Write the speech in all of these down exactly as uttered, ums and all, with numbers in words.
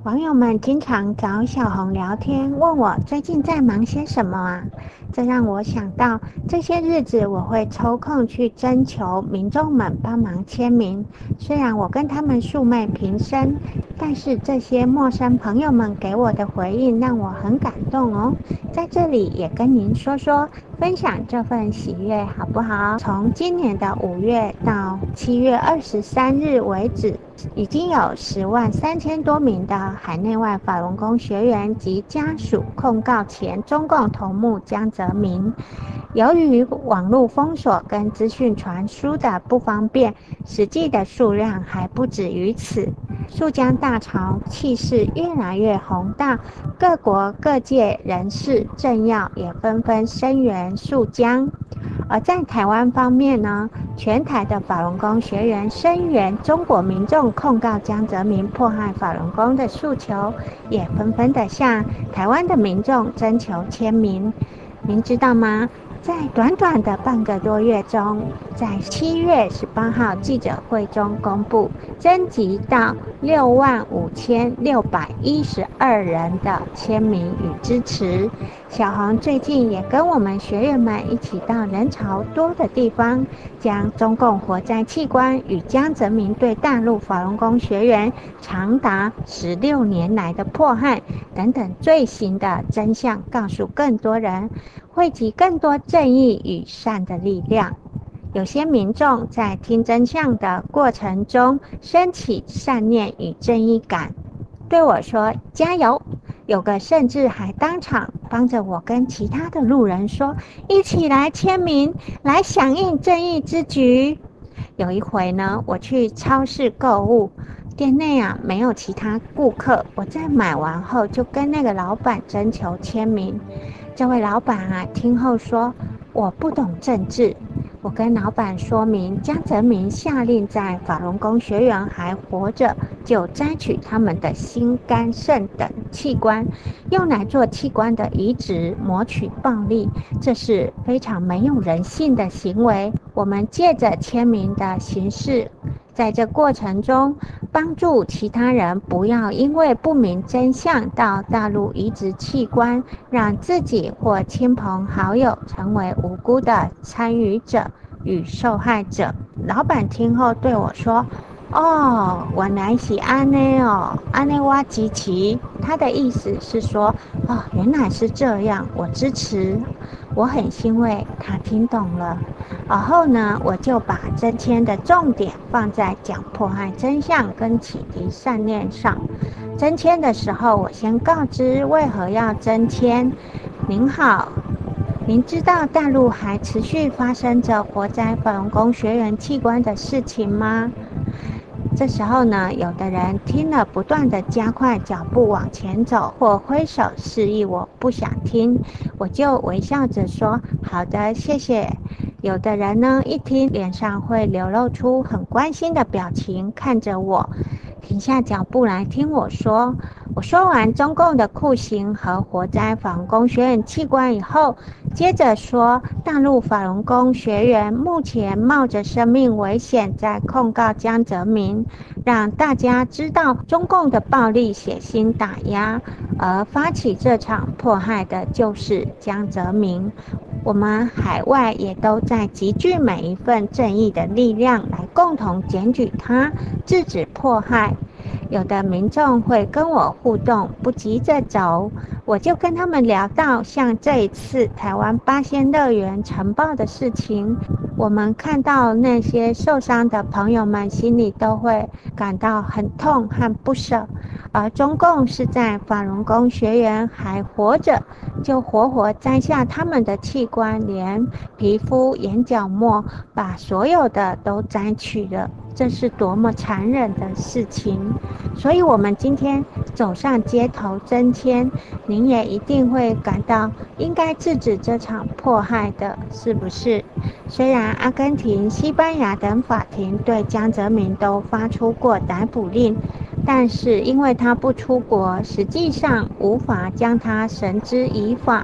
网友们经常找小红聊天，问我最近在忙些什么啊？这让我想到，这些日子我会抽空去征求民众们帮忙签名。虽然我跟他们素昧平生，但是这些陌生朋友们给我的回应让我很感动哦。在这里也跟您说说，分享这份喜悦好不好？从今年的五月到七月二十三日为止，已经有十万三千多名的海内外法轮功学员及家属控告前中共头目江泽民。由于网络封锁跟资讯传输的不方便，实际的数量还不止于此。溯江大潮气势越来越宏大，各国各界人士政要也纷纷声援溯江。而在台湾方面呢，全台的法轮功学员声援中国民众控告江泽民迫害法轮功的诉求，也纷纷的向台湾的民众征求签名。您知道吗？在短短的半个多月中，在七月十八号记者会中公布，征集到六万五千六百一十二人的签名与支持。小红最近也跟我们学员们一起到人潮多的地方，将中共活摘器官与江泽民对大陆法轮功学员长达十六年来的迫害等等罪行的真相，告诉更多人，汇集更多正义与善的力量。有些民众在听真相的过程中升起善念与正义感，对我说加油。有个甚至还当场帮着我跟其他的路人说，一起来签名，来响应正义之举。有一回呢，我去超市购物，店内啊没有其他顾客，我在买完后就跟那个老板征求签名。这位老板啊听后说，我不懂政治。我跟老板说明，江泽民下令在法轮功学员还活着，就摘取他们的心、肝、肾等器官，用来做器官的移植，谋取暴利，这是非常没有人性的行为。我们借着签名的形式，在这过程中帮助其他人不要因为不明真相到大陆移植器官，让自己或亲朋好友成为无辜的参与者与受害者。老板听后对我说，哦，原来是安内哦，安内哇吉奇。他的意思是说，哦，原来是这样，我支持。我很欣慰，他听懂了。然后呢，我就把征签的重点放在讲迫害真相跟启迪善念上。征签的时候，我先告知为何要征签。您好，您知道大陆还持续发生着活摘法轮功学员器官的事情吗？这时候呢，有的人听了不断的加快脚步往前走，或挥手示意我不想听，我就微笑着说好的，谢谢。有的人呢，一听脸上会流露出很关心的表情，看着我，停下脚步来听我说。我说完中共的酷刑和活摘法轮功学员器官以后，接着说大陆法轮功学员目前冒着生命危险在控告江泽民，让大家知道中共的暴力血腥打压，而发起这场迫害的就是江泽民。我们海外也都在集聚每一份正义的力量，来共同检举他，制止迫害。有的民众会跟我互动，不急着走，我就跟他们聊到像这一次台湾八仙乐园尘爆的事情，我们看到那些受伤的朋友们心里都会感到很痛和不舍，而中共是在法轮功学员还活着，就活活摘下他们的器官，连皮肤、眼角膜，把所有的都摘取了。这是多么残忍的事情！所以我们今天走上街头征签，您也一定会感到应该制止这场迫害的，是不是？虽然阿根廷、西班牙等法庭对江泽民都发出过逮捕令，但是因为他不出国，实际上无法将他绳之以法，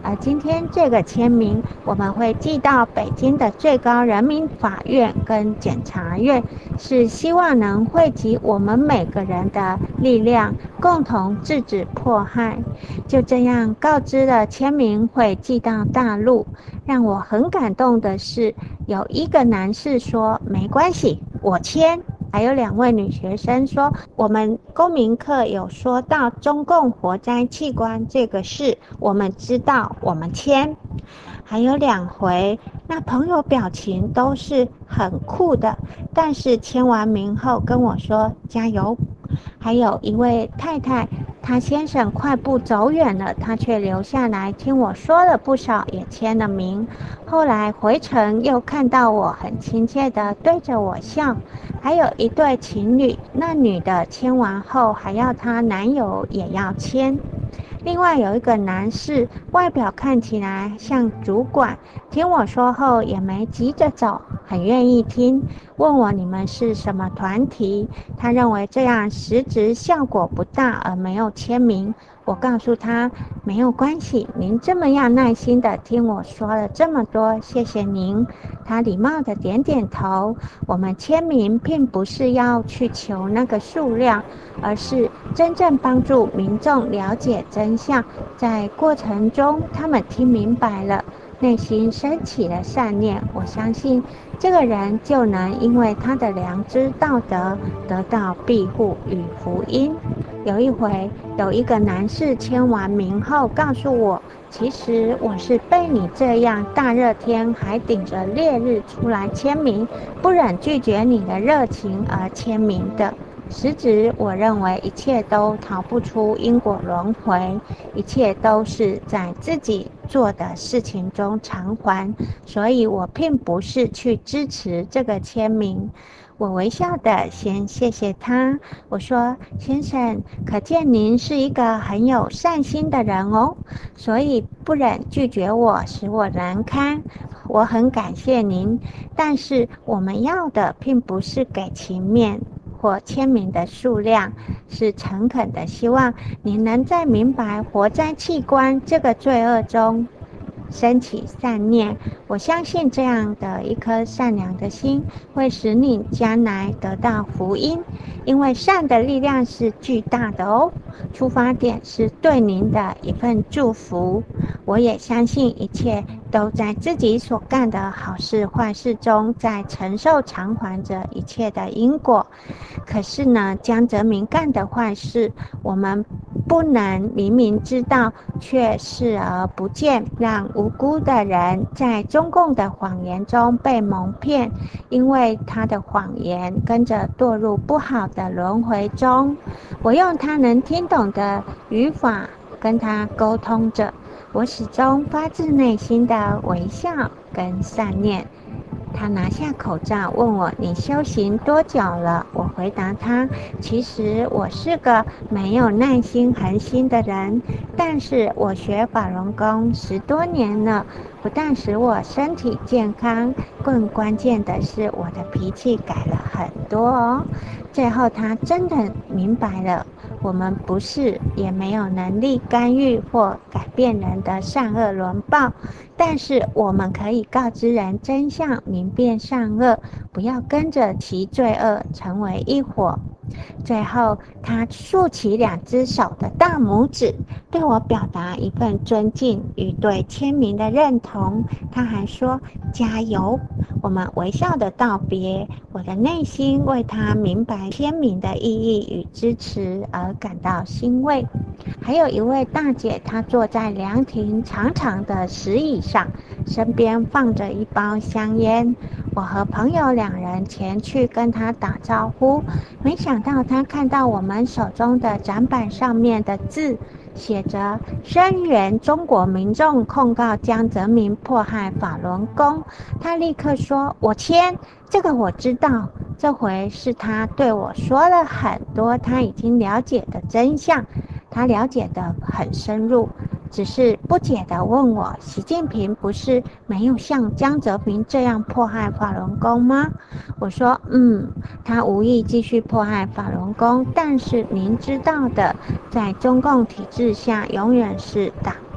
而今天这个签名，我们会寄到北京的最高人民法院跟检察院，是希望能汇集我们每个人的力量，共同制止迫害。就这样告知了签名会寄到大陆。让我很感动的是，有一个男士说没关系，我签。还有两位女学生说，我们公民课有说到中共活摘器官这个事，我们知道，我们签。还有两回，那朋友表情都是很酷的，但是签完名后跟我说加油。还有一位太太，她先生快步走远了，她却留下来听我说了不少，也签了名。后来回程又看到我，很亲切的对着我笑。还有一对情侣，那女的签完后还要她男友也要签。另外有一个男士，外表看起来像主管，听我说后也没急着走，很愿意听，问我你们是什么团体。他认为这样实质效果不大，而没有签名。我告诉他没有关系，您这么样耐心的听我说了这么多，谢谢您。他礼貌的点点头。我们签名并不是要去求那个数量，而是真正帮助民众了解真相。在过程中，他们听明白了，内心升起了善念。我相信这个人就能因为他的良知道德得到庇护与福音。有一回，有一个男士签完名后告诉我，其实我是被你这样大热天还顶着烈日出来签名，不忍拒绝你的热情而签名的。实质我认为一切都逃不出因果轮回，一切都是在自己做的事情中偿还，所以我并不是去支持这个签名。我微笑的先谢谢他，我说先生，可见您是一个很有善心的人哦，所以不忍拒绝我，使我难堪。我很感谢您，但是我们要的并不是给情面或签名的数量，是诚恳的希望您能在明白活摘器官这个罪恶中升起善念。我相信这样的一颗善良的心会使你将来得到福音，因为善的力量是巨大的哦。出发点是对您的一份祝福，我也相信一切都在自己所干的好事坏事中，在承受偿还着一切的因果。可是呢，江泽民干的坏事，我们不能明明知道却视而不见，让无辜的人在中共的谎言中被蒙骗，因为他的谎言跟着堕入不好的轮回中。我用他能听懂的语法跟他沟通着，我始终发自内心的微笑跟善念。他拿下口罩问我，你修行多久了？我回答他，其实我是个没有耐心恒心的人，但是我学法轮功十多年了，不但使我身体健康，更关键的是我的脾气改了很多哦。最后他真的明白了，我们不是也没有能力干预或改变人的善恶轮报，但是我们可以告知人真相，明辨善恶，不要跟着其罪恶成为一伙。最后他竖起两只手的大拇指，对我表达一份尊敬与对签名的认同。他还说加油。我们微笑的道别，我的内心为他明白签名的意义与支持而感到欣慰。还有一位大姐，她坐在凉亭长长的石椅上，身边放着一包香烟。我和朋友两人前去跟她打招呼，没想到她看到我们手中的展板上面的字，写着声援中国民众控告江泽民迫害法轮功。她立刻说，我签，这个我知道。这回是她对我说了很多她已经了解的真相，她了解得很深入，只是不解地问我，习近平不是没有像江泽民这样迫害法轮功吗？我说嗯，他无意继续迫害法轮功，但是您知道的，在中共体制下永远是党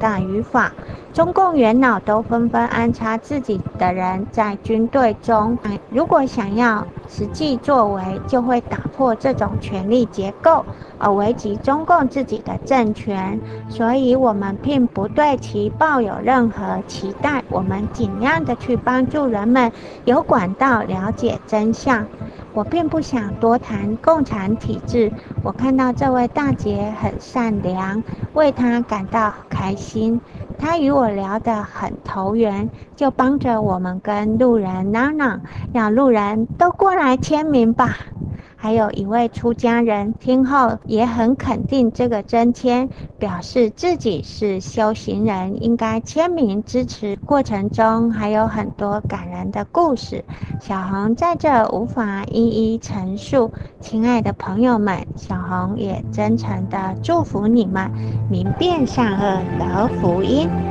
大语法。中共元老都纷纷安插自己的人在军队中，如果想要实际作为，就会打破这种权力结构，而危及中共自己的政权。所以，我们并不对其抱有任何期待。我们尽量的去帮助人们有管道了解真相。我并不想多谈共产体制。我看到这位大姐很善良，为她感到开心。她与我聊得很投缘，就帮着我们跟路人嚷嚷，让路人都过来签名吧。还有一位出家人听后也很肯定这个真签，表示自己是修行人，应该签名支持。过程中还有很多感人的故事，小红在这无法一一陈述。亲爱的朋友们，小红也真诚地祝福你们明辨善恶得福音。